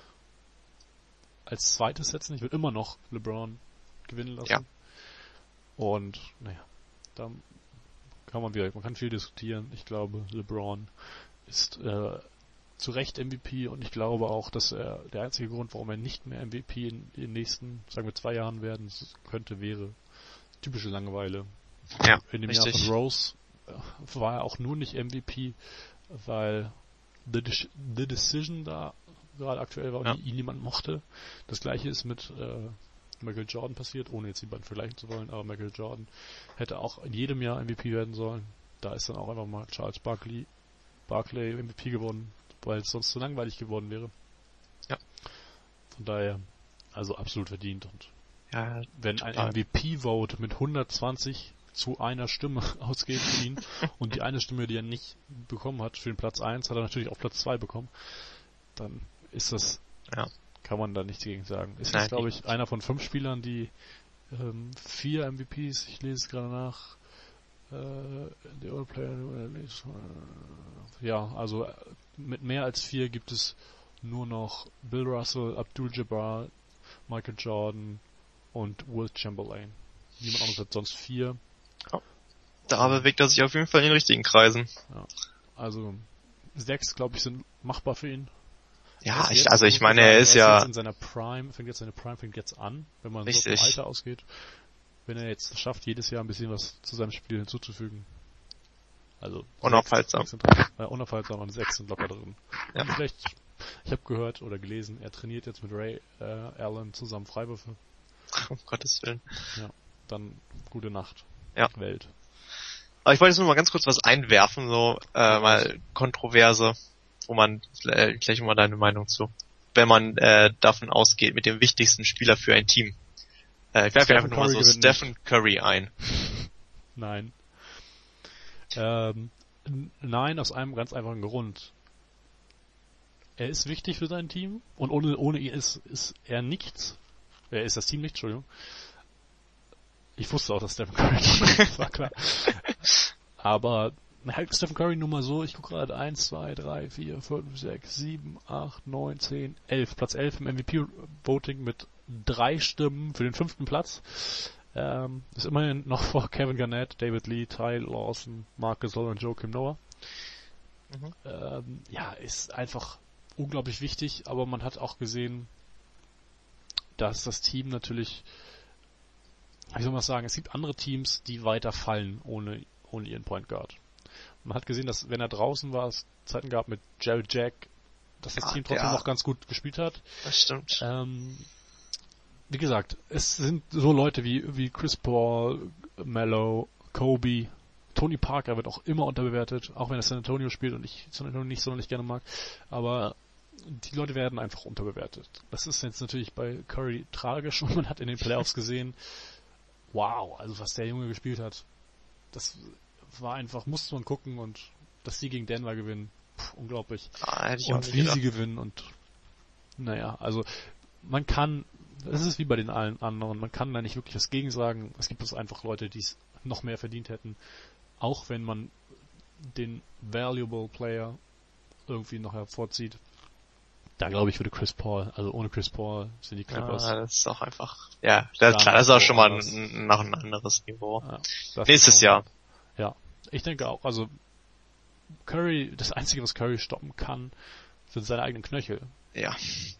als zweites setzen. Ich würde immer noch LeBron gewinnen lassen. Ja. Und, naja, da kann man wieder, man kann viel diskutieren. Ich glaube, LeBron ist äh, zu Recht M V P, und ich glaube auch, dass er der einzige Grund, warum er nicht mehr M V P in den nächsten, sagen wir, zwei Jahren werden könnte, wäre typische Langeweile. Ja, in dem richtig. Jahr von Rose äh, war er auch nur nicht M V P, weil The, De- The Decision da gerade aktuell war und Ja. ihn niemand mochte. Das gleiche ist mit äh, Michael Jordan passiert, ohne jetzt die beiden vergleichen zu wollen, aber Michael Jordan hätte auch in jedem Jahr M V P werden sollen. Da ist dann auch einfach mal Charles Barkley, Barkley M V P geworden, weil es sonst zu langweilig geworden wäre. Ja. Von daher, also absolut verdient. Und Ja, wenn total. ein M V P-Vote mit hundertzwanzig zu einer Stimme ausgeht für ihn und die eine Stimme, die er nicht bekommen hat für den Platz eins, hat er natürlich auch Platz zwei bekommen, dann ist das, Ja. kann man da nichts gegen sagen. Ist Nein, jetzt, glaube ich, einer von fünf Spielern, die ähm, vier M V Ps, ich lese es gerade nach, äh, the All Player, äh, ja, also äh, mit mehr als vier gibt es nur noch Bill Russell, Abdul-Jabbar, Michael Jordan und Wilt Chamberlain. Niemand anderes hat sonst vier. Da bewegt er sich auf jeden Fall in den richtigen Kreisen. Ja. Also sechs, glaube ich, sind machbar für ihn. Ja, Er ist ich, jetzt, also ich muss man meine, er sagen, ist er ja jetzt in seiner Prime, fängt jetzt seine Prime, fängt jetzt an, wenn man so Richtig. vom Alter ausgeht. Wenn er jetzt schafft, jedes Jahr ein bisschen was zu seinem Spiel hinzuzufügen. Also Unaufhaltsam. sechs sind, äh, unaufhaltsam und sechs sind locker drin. Ja. Und vielleicht, ich habe gehört oder gelesen, er trainiert jetzt mit Ray äh, Allen zusammen Freiwürfe. um Gottes Willen. Dann gute Nacht. Ja. Welt. Aber ich wollte jetzt nur mal ganz kurz was einwerfen, so äh, mal Kontroverse, wo man äh, gleich mal deine Meinung zu. Wenn man äh, davon ausgeht, mit dem wichtigsten Spieler für ein Team. Äh, ich werfe Stephen einfach nur mal so Curry gewinnt Stephen Curry ein. Nein. Ähm, n- nein, aus einem ganz einfachen Grund. Er ist wichtig für sein Team und ohne, ohne ihn ist, ist er nichts. Er ist das Team nicht, Entschuldigung. Ich wusste auch, dass Stephen Curry das war klar. Aber halt Stephen Curry nur mal so, ich gucke gerade eins, zwei, drei, vier, fünf, sechs, sieben, acht, neun, zehn, elf. Platz elf im M V P-Voting mit drei Stimmen für den fünften Platz. Ähm, ist immerhin noch vor Kevin Garnett, David Lee, Ty Lawson, Marc Gasol und Joakim Noah. Mhm. Ähm, ja, ist einfach unglaublich wichtig, aber man hat auch gesehen, dass das Team natürlich, wie soll man das sagen, es gibt andere Teams, die weiter fallen ohne, ohne ihren Point Guard. Man hat gesehen, dass wenn er draußen war, es Zeiten gab mit Jared Jack, dass das Ja, Team trotzdem ja. noch ganz gut gespielt hat. Das stimmt. Ähm, wie gesagt, es sind so Leute wie, wie Chris Paul, Melo, Kobe, Tony Parker wird auch immer unterbewertet, auch wenn er San Antonio spielt und ich San Antonio nicht sonderlich gerne mag. Aber die Leute werden einfach unterbewertet. Das ist jetzt natürlich bei Curry tragisch und man hat in den Playoffs gesehen, wow, also was der Junge gespielt hat, das war einfach, musste man gucken und dass sie gegen Denver gewinnen, pff, unglaublich. Ah, hätte ich auch Und nicht wie gedacht. sie gewinnen und naja, also man kann, es ist wie bei den allen anderen, man kann da nicht wirklich was gegen sagen. Es gibt es einfach Leute, die es noch mehr verdient hätten, auch wenn man den Valuable Player irgendwie noch hervorzieht. Da glaube ich würde Chris Paul, also ohne Chris Paul sind die Clippers. Ja, das ist auch einfach, ja, das, Dann klar, das ist auch schon mal woanders. ein, noch ein anderes Niveau. Ja, das Nächstes ist auch- Jahr. Ja, ich denke auch, also Curry, das Einzige, was Curry stoppen kann, sind seine eigenen Knöchel. Ja.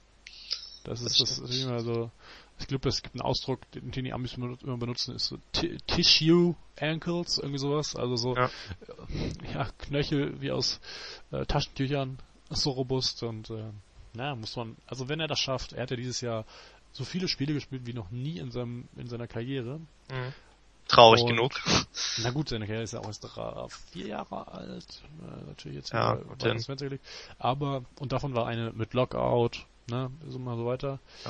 Das ist Das das, stimmt. ist immer so. Ich glaube, es gibt einen Ausdruck, den, den die Amis immer immer benutzen, ist so T- Tissue Ankles, irgendwie sowas. Also so, Ja. äh, ja, Knöchel wie aus äh, Taschentüchern, so robust und äh, naja, muss man, also wenn er das schafft, er hat ja dieses Jahr so viele Spiele gespielt wie noch nie in seinem in seiner Karriere. Mhm. Traurig Und- genug. Na gut, seine Karriere ist ja auch erst drei, vier Jahre alt, äh, natürlich jetzt Ja, wieder gut, weit dann- ins Fenster gelegt. Aber, und davon war eine mit Lockout, ne, so mal so weiter. Ja.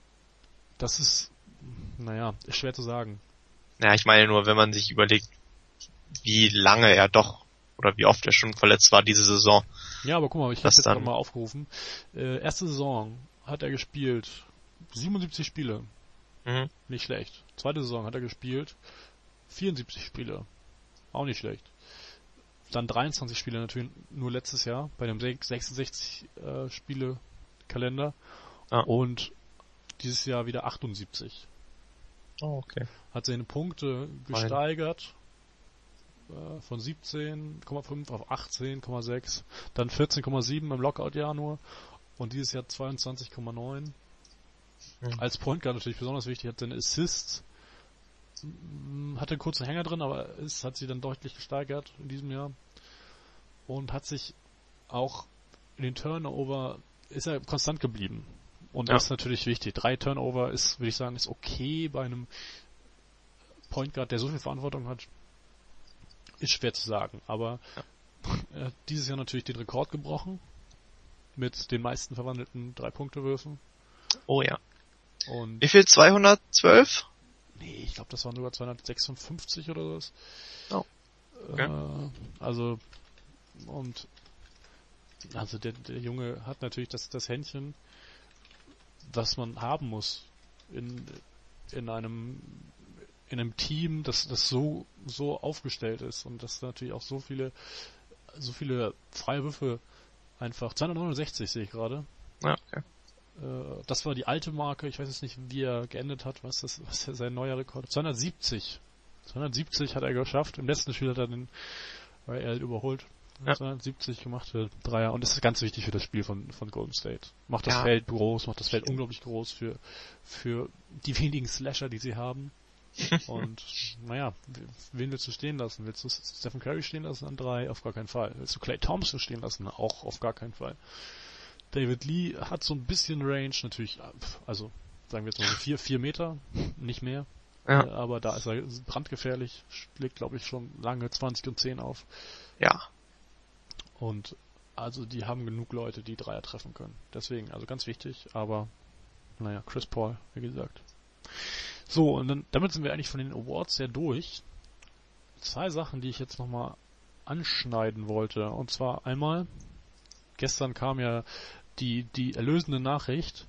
Das ist, naja, ist schwer zu sagen. Ja, ich meine nur, wenn man sich überlegt, wie lange er doch oder wie oft er schon verletzt war diese Saison. Ja, aber guck mal, ich habe Das jetzt dann- gerade mal aufgerufen. Äh, erste Saison hat er gespielt, siebenundsiebzig Spiele, Mhm. nicht schlecht. Zweite Saison hat er gespielt, vierundsiebzig Spiele, auch nicht schlecht. Dann dreiundzwanzig Spiele natürlich nur letztes Jahr bei dem sechsundsechzig äh, Spiele Kalender Ja. und dieses Jahr wieder achtundsiebzig. Oh, okay. Hat seine Punkte gesteigert äh, von siebzehn Komma fünf auf achtzehn Komma sechs, dann vierzehn Komma sieben im Lockout-Jahr nur und dieses Jahr zweiundzwanzig Komma neun. Mhm. Als Point Guard natürlich besonders wichtig, hat seine Assists, m, hatte einen kurzen Hänger drin, aber es hat sie dann deutlich gesteigert in diesem Jahr und hat sich auch in den Turnover ist er konstant geblieben. Und Ja. das ist natürlich wichtig. Drei Turnover ist, würde ich sagen, ist okay bei einem Point Guard, der so viel Verantwortung hat. Ist schwer zu sagen. Aber ja. er hat dieses Jahr natürlich den Rekord gebrochen. Mit den meisten verwandelten Drei-Punkte-Würfen. Oh ja. Und Wie viel? zweihundertzwölf? nee, ich glaube, das waren sogar zweihundertsechsundfünfzig oder was. Oh. Okay. Äh, also, und also der, der Junge hat natürlich das, das Händchen, was man haben muss in, in einem in einem Team, das, das so, so aufgestellt ist und das natürlich auch so viele so viele freie Würfe einfach, zweihundertneunundsechzig sehe ich gerade. Ja, okay. Äh, das war die alte Marke, ich weiß jetzt nicht, wie er geendet hat, was das, was sein neuer Rekord ist. zweihundertsiebzig. zweihundertsiebzig hat er geschafft, im letzten Spiel hat er den Ray Allen überholt. Ja. zweihundertsiebzig gemachte Dreier und das ist ganz wichtig für das Spiel von, von Golden State. Macht das Ja. Feld groß, macht das Feld unglaublich groß für, für die wenigen Slasher, die sie haben. Und, naja, wen willst du stehen lassen? Willst du Stephen Curry stehen lassen an drei? Auf gar keinen Fall. Willst du Klay Thompson stehen lassen? Auch auf gar keinen Fall. David Lee hat so ein bisschen Range, natürlich, also, sagen wir jetzt mal so vier, vier Meter, nicht mehr. Ja. Äh, aber da ist er brandgefährlich, legt, glaube ich, schon lange zwanzig und zehn auf. Ja. Und also die haben genug Leute, die Dreier treffen können. Deswegen, also ganz wichtig, aber naja, Chris Paul, wie gesagt. So, und dann, damit sind wir eigentlich von den Awards ja durch. Zwei Sachen, die ich jetzt nochmal anschneiden wollte. Und zwar einmal, gestern kam ja die, die erlösende Nachricht.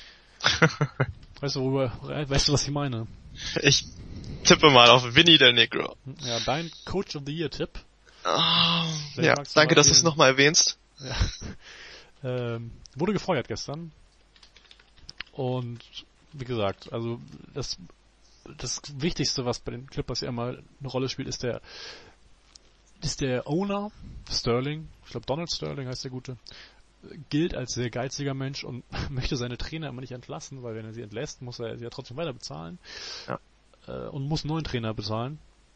Weißt du, worüber, weißt du, was ich meine? Ich tippe mal auf Vinny Del Negro. Ja, dein Coach of the Year Tipp. Oh, Vielleicht ja, magst du danke, mal dass du es erzählen. nochmal erwähnst. Ja. Ähm, wurde gefeuert gestern. Und wie gesagt, also das das Wichtigste, was bei den Clippers ja immer eine Rolle spielt, ist der ist der Owner, Sterling, ich glaube Donald Sterling heißt der Gute, gilt als sehr geiziger Mensch und möchte seine Trainer immer nicht entlassen, weil wenn er sie entlässt, muss er sie ja trotzdem weiter bezahlen. Ja. Äh, und muss einen neuen Trainer bezahlen.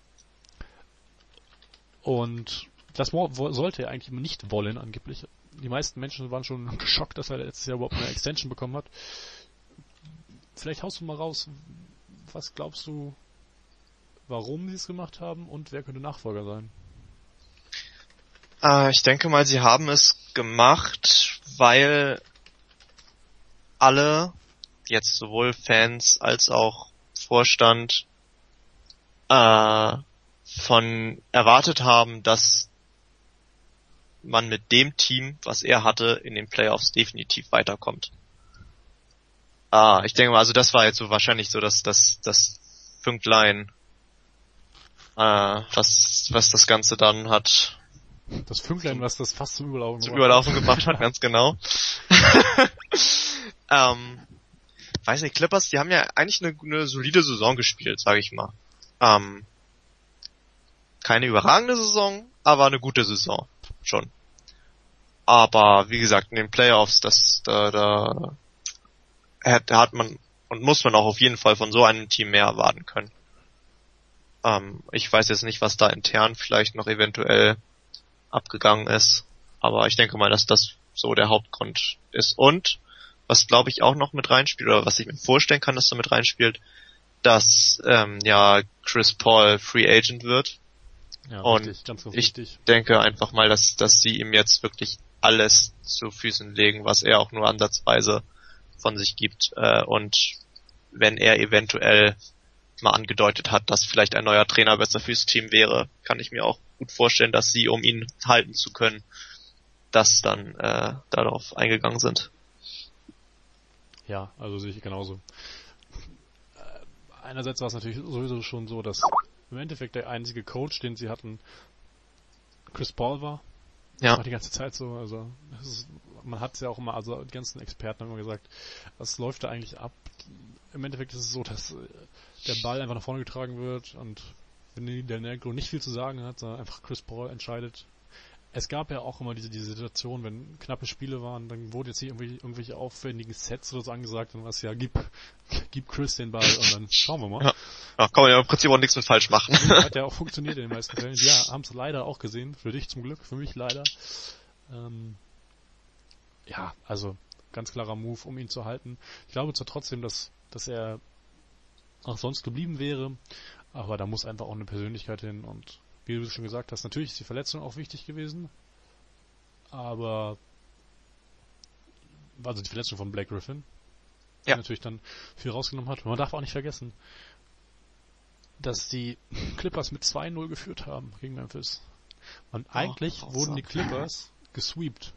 Und das mo- wo- sollte er eigentlich nicht wollen, angeblich. Die meisten Menschen waren schon geschockt, dass er letztes Jahr überhaupt eine Extension bekommen hat. Vielleicht haust du mal raus, was glaubst du, warum sie es gemacht haben und wer könnte Nachfolger sein? Äh, ich denke mal, sie haben es gemacht, weil alle, jetzt sowohl Fans als auch Vorstand, äh, von erwartet haben, dass man mit dem Team, was er hatte, in den Playoffs definitiv weiterkommt. Ah, ich denke mal, also das war jetzt so wahrscheinlich so das, das, das Pünktlein, äh, was, was das Ganze dann hat Das Fünklein, was das fast zum Überlaufen zum gebracht Überlaufen gebracht hat, ganz genau. ähm, weiß nicht, Clippers, die haben ja eigentlich eine, eine solide Saison gespielt, sage ich mal. Ähm, keine überragende Saison, aber eine gute Saison, schon. Aber wie gesagt, in den Playoffs, das da, da hat, hat man und muss man auch auf jeden Fall von so einem Team mehr erwarten können. Ähm, ich weiß jetzt nicht, was da intern vielleicht noch eventuell abgegangen ist, aber ich denke mal, dass das so der Hauptgrund ist. Und was glaube ich auch noch mit reinspielt, oder was ich mir vorstellen kann, dass da mit reinspielt, dass ähm, ja Chris Paul Free Agent wird. Ja, Und richtig, ganz, ganz ich wichtig. denke einfach mal, dass dass sie ihm jetzt wirklich alles zu Füßen legen, was er auch nur ansatzweise von sich gibt. Äh, und wenn er eventuell mal angedeutet hat, dass vielleicht ein neuer Trainer besser fürs Team wäre, kann ich mir auch gut vorstellen, dass sie, um ihn halten zu können, das dann äh, darauf eingegangen sind. Ja, also sehe ich genauso. Äh, einerseits war es natürlich sowieso schon so, dass im Endeffekt der einzige Coach, den sie hatten, Chris Paul war. Ja. War die ganze Zeit so. Also das ist, man hat es ja auch immer, also die ganzen Experten haben immer gesagt, was läuft da eigentlich ab? Im Endeffekt ist es so, dass äh, der Ball einfach nach vorne getragen wird und wenn der Negro nicht viel zu sagen hat, sondern einfach Chris Paul entscheidet. Es gab ja auch immer diese, diese Situation, wenn knappe Spiele waren, dann wurde jetzt hier irgendwie irgendwelche aufwendigen Sets oder so angesagt und was, ja, gib, gib Chris den Ball und dann schauen wir mal. Ja, ja, kann man ja im Prinzip auch nichts mit falsch machen. Hat ja auch funktioniert in den meisten Fällen. Ja, haben es leider auch gesehen. Für dich zum Glück, für mich leider. Ähm, ja, also ganz klarer Move, um ihn zu halten. Ich glaube zwar trotzdem, dass, dass er auch sonst geblieben wäre, aber da muss einfach auch eine Persönlichkeit hin und wie du schon gesagt hast, natürlich ist die Verletzung auch wichtig gewesen, aber also die Verletzung von Blake Griffin, die Ja. natürlich dann viel rausgenommen hat. Und man darf auch nicht vergessen, dass die Clippers mit zwei null geführt haben gegen Memphis. Und eigentlich Oh, wurden so. die Clippers gesweept.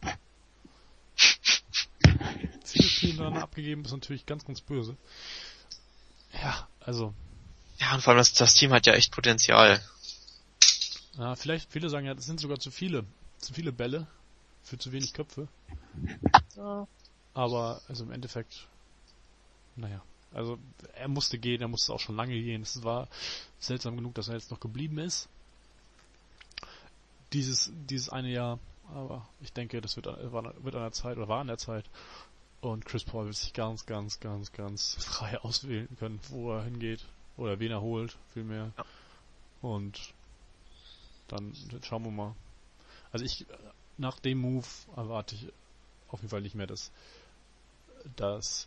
Viele Spiele hintereinander abgegeben, ist natürlich ganz, ganz böse. Ja, also, Ja, und vor allem das, das Team hat ja echt Potenzial. ja, vielleicht, viele sagen ja, das sind sogar zu viele, zu viele Bälle für zu wenig Köpfe. Ja. Aber, also im Endeffekt, naja, also er musste gehen, er musste auch schon lange gehen. Es war seltsam genug, dass er jetzt noch geblieben ist. Dieses, dieses eine Jahr, aber ich denke, das wird, wird an der Zeit, oder war an der Zeit. Und Chris Paul wird sich ganz, ganz, ganz, ganz frei auswählen können, wo er hingeht. Oder wen er holt, vielmehr. Ja. Und dann schauen wir mal. Also ich, nach dem Move erwarte ich auf jeden Fall nicht mehr, dass, dass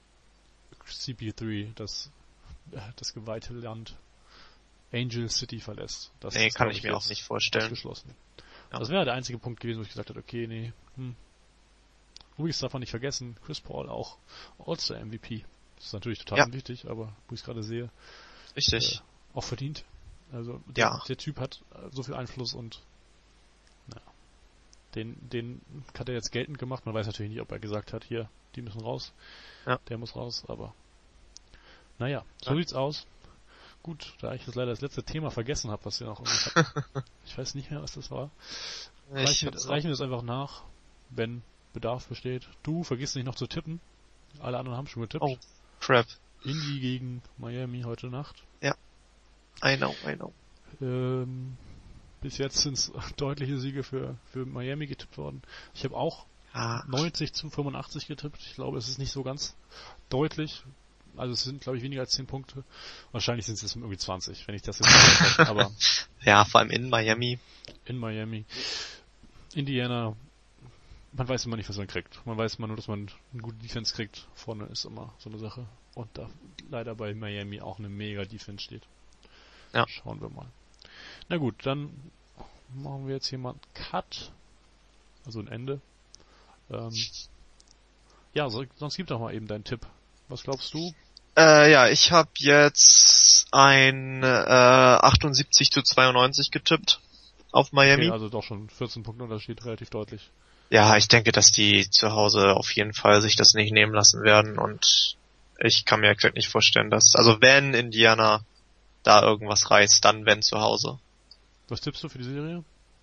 C P drei das, das geweihte Land Angel City verlässt. Das Nee, ist, kann glaub ich mir auch jetzt nicht vorstellen. Ausgeschlossen. Ja. Das wäre der einzige Punkt gewesen, wo ich gesagt hätte, okay, nee, hm. Übrigens darf man nicht vergessen, Chris Paul auch All-Star M V P. Das ist natürlich total Ja. unwichtig, aber wo ich es gerade sehe, Richtig. äh, auch verdient. Also der, Ja. der Typ hat äh, so viel Einfluss und naja, den, den hat er jetzt geltend gemacht. Man weiß natürlich nicht, ob er gesagt hat, hier, die müssen raus. Ja. Der muss raus, aber naja, so Ja. sieht's aus. Gut, da ich das leider das letzte Thema vergessen habe, was wir noch irgendwie hatten. Ich weiß nicht mehr, was das war. Ich Reichen, hab's reichen wir das einfach nach, wenn Bedarf besteht. Du vergisst nicht noch zu tippen. Alle anderen haben schon getippt. Oh. Crap. Indy gegen Miami heute Nacht. I know, I know. Ähm, bis jetzt sind es deutliche Siege für, für Miami getippt worden. Ich habe auch Ja. neunzig zu fünfundachtzig getippt. Ich glaube, es ist nicht so ganz deutlich. Also es sind, glaube ich, weniger als zehn Punkte. Wahrscheinlich sind es jetzt irgendwie zwanzig, wenn ich das jetzt nicht weiß. Aber Ja, vor allem in Miami. in Miami. Indiana, man weiß immer nicht, was man kriegt. Man weiß immer nur, dass man eine gute Defense kriegt. Vorne ist immer so eine Sache. Und da leider bei Miami auch eine mega Defense steht. Ja. Schauen wir mal. Na gut, dann machen wir jetzt hier mal einen Cut. Also ein Ende. Ähm, ja, so, sonst gib doch mal eben deinen Tipp. Was glaubst du? Äh, ja, ich habe jetzt ein äh, achtundsiebzig zu zweiundneunzig getippt auf Miami. Okay, also doch schon vierzehn Punkte Unterschied, relativ deutlich. Ja, ich denke, dass die zu Hause auf jeden Fall sich das nicht nehmen lassen werden und ich kann mir exakt nicht vorstellen, dass, also wenn Indiana da irgendwas reißt, dann wenn zu Hause. Was tippst du für die Serie?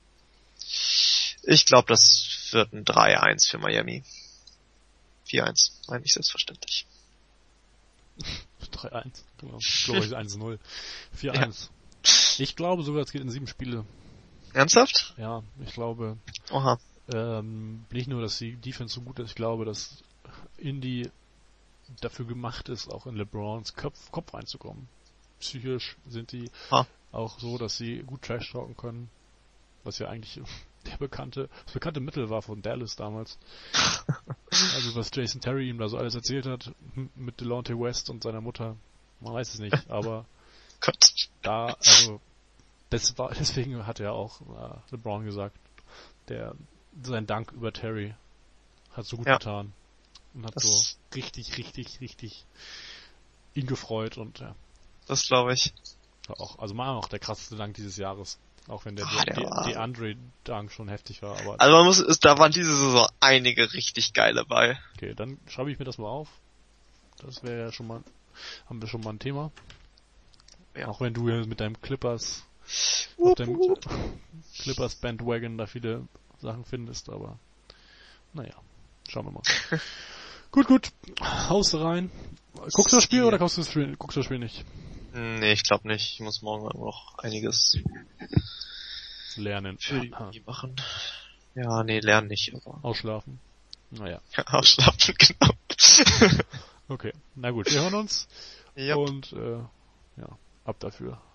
Ich glaube, das wird ein drei eins für Miami. vier eins, meine ich selbstverständlich. drei eins, genau. Glorious eins null. vier eins. Ich glaube sogar, es geht in sieben Spiele. Ernsthaft? Ja, ich glaube, Oha. ähm, nicht nur, dass die Defense so gut ist, ich glaube, dass Indy dafür gemacht ist, auch in LeBrons Kopf, Kopf reinzukommen. Psychisch sind die Ah. auch so, dass sie gut Trash talken können, was ja eigentlich der bekannte, das bekannte Mittel war von Dallas damals. Also was Jason Terry ihm da so alles erzählt hat, m- mit Delonte West und seiner Mutter, man weiß es nicht, aber Gott. da, also das war, deswegen hat er auch äh, LeBron gesagt, der sein Dank über Terry hat so gut Ja. getan und hat Das- so richtig, richtig, richtig ihn gefreut und ja, Das glaube ich. war auch, also mal auch der krasseste Dank dieses Jahres, auch wenn der, Ah, der, der war- der DeAndre Dank schon heftig war, aber Also man muss, ist, da waren diese Saison einige richtig geile bei. okay, dann schreibe ich mir das mal auf. Das wäre ja schon mal, haben wir schon mal ein Thema. Ja. Auch wenn du hier mit deinem Clippers, auf Wupp, deinem wupp. Clippers Bandwagon da viele Sachen findest, aber naja, schauen wir mal. Gut, gut, haust rein. Guckst du das Spiel Ja. oder guckst du das Spiel, guckst du das Spiel nicht? Nee, ich glaube nicht. Ich muss morgen noch einiges Lernen. für die Aha. Uni machen. Ja, nee, lernen nicht, aber Ausschlafen. Naja, ausschlafen, genau. okay. Na gut, wir hören uns Ja. und äh, ja, ab dafür.